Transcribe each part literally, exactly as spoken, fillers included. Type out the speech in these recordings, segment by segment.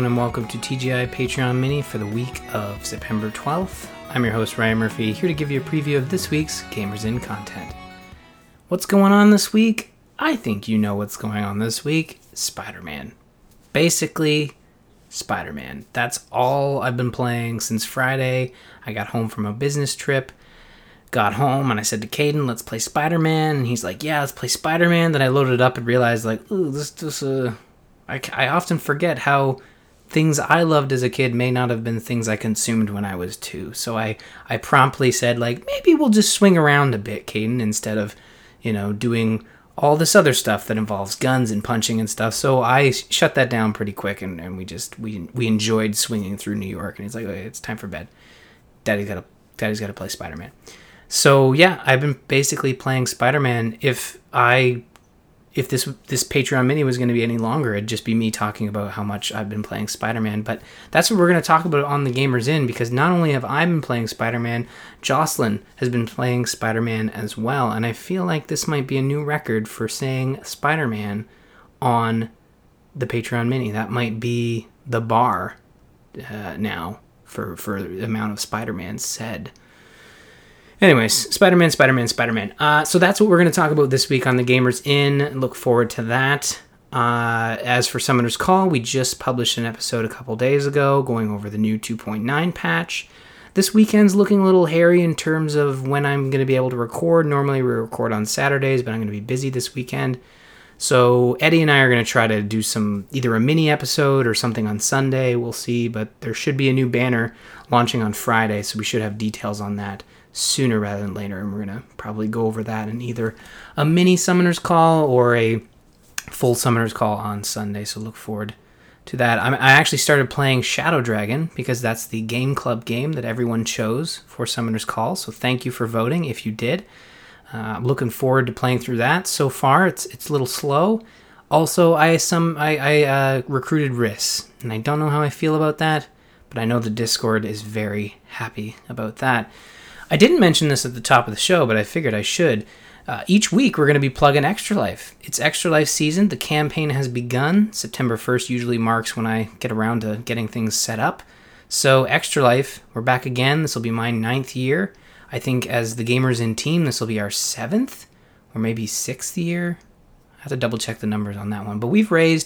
everyone, and welcome to T G I Patreon Mini for the week of September twelfth. I'm your host, Ryan Murphy, here to give you a preview of this week's Gamers In content. What's going on this week? I think you know what's going on this week. Spider-Man. Basically, Spider-Man. That's all I've been playing since Friday. I got home from a business trip. Got home and I said to Caden, let's play Spider-Man. And he's like, yeah, let's play Spider-Man. Then I loaded it up and realized, like, ooh, this, this, uh... I, I often forget how things I loved as a kid may not have been things I consumed when I was two. So I, I promptly said, like, maybe we'll just swing around a bit, Caden, instead of, you know, doing all this other stuff that involves guns and punching and stuff. So I shut that down pretty quick, and, and we just, we we enjoyed swinging through New York. And he's like, okay, it's time for bed. Daddy's got to Daddy's got to play Spider-Man. So yeah, I've been basically playing Spider-Man. If I... If this this Patreon mini was going to be any longer, it'd just be me talking about how much I've been playing Spider-Man. But that's what we're going to talk about on the Gamers In, because not only have I been playing Spider-Man, Jocelyn has been playing Spider-Man as well. And I feel like this might be a new record for saying Spider-Man on the Patreon mini. That might be the bar uh, now for, for the amount of Spider-Man said. Anyways, Spider-Man, Spider-Man, Spider-Man. Uh, so that's what we're going to talk about this week on the Gamers In. Look forward to that. Uh, as for Summoner's Call, we just published an episode a couple days ago going over the new two point nine patch. This weekend's looking a little hairy in terms of when I'm going to be able to record. Normally we record on Saturdays, but I'm going to be busy this weekend. So Eddie and I are going to try to do some, either a mini episode or something on Sunday. We'll see, but there should be a new banner launching on Friday, so we should have details on that sooner rather than later, and we're going to probably go over that in either a mini Summoner's Call or a full Summoner's Call on Sunday, so look forward to that. I'm, I actually started playing Shadow Dragon because that's the Game Club game that everyone chose for Summoner's Call, so thank you for voting if you did. Uh, I'm looking forward to playing through that. So far, it's it's a little slow. Also, I some I, I uh, recruited Riss, and I don't know how I feel about that, but I know the Discord is very happy about that. I didn't mention this at the top of the show, but I figured I should. Uh, each week, we're going to be plugging Extra Life. It's Extra Life season. The campaign has begun. September first usually marks when I get around to getting things set up. So, Extra Life, we're back again. This will be my ninth year. I think as the Gamers In team, this will be our seventh or maybe sixth year. I have to double check the numbers on that one. But we've raised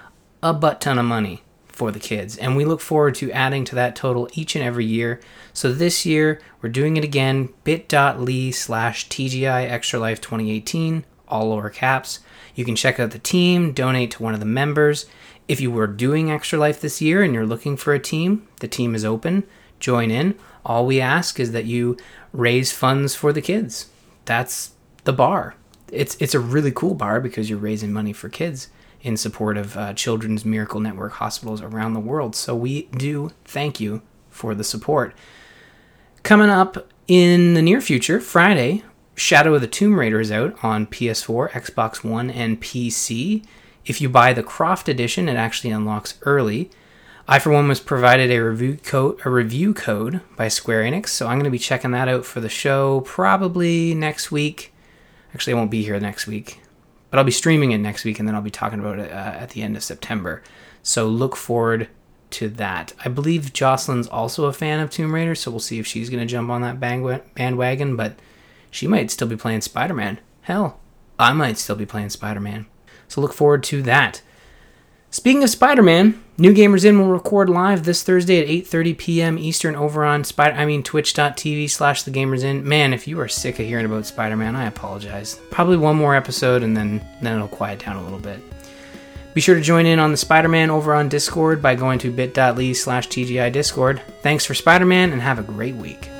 a butt ton of money for the kids, and we look forward to adding to that total each and every year. So this year we're doing it again, bit.ly slash TGI Extra Life twenty eighteen, all lower caps. You can check out the team, donate to one of the members. If you were doing Extra Life this year and you're looking for a team, the team is open. Join in. All we ask is that you raise funds for the kids. That's the bar. It's it's a really cool bar because you're raising money for kids in support of uh, Children's Miracle Network hospitals around the world. So we do thank you for the support. Coming up in the near future, Friday, Shadow of the Tomb Raider is out on P S four, Xbox One, and P C. If you buy the Croft Edition, it actually unlocks early. I, for one, was provided a review code, a review code by Square Enix, so I'm going to be checking that out for the show probably next week. Actually, I won't be here next week. But I'll be streaming it next week, and then I'll be talking about it uh, at the end of September. So look forward to that. I believe Jocelyn's also a fan of Tomb Raider, so we'll see if she's going to jump on that bandwagon, but she might still be playing Spider-Man. Hell, I might still be playing Spider-Man. So look forward to that. Speaking of Spider-Man, New Gamers In will record live this Thursday at eight thirty p.m. Eastern over on Spider- I mean twitch.tv slash The Gamers In. Man, if you are sick of hearing about Spider-Man, I apologize. Probably one more episode and then, then it'll quiet down a little bit. Be sure to join in on the Spider-Man over on Discord by going to bit.ly slash TGI Discord. Thanks for Spider-Man and have a great week.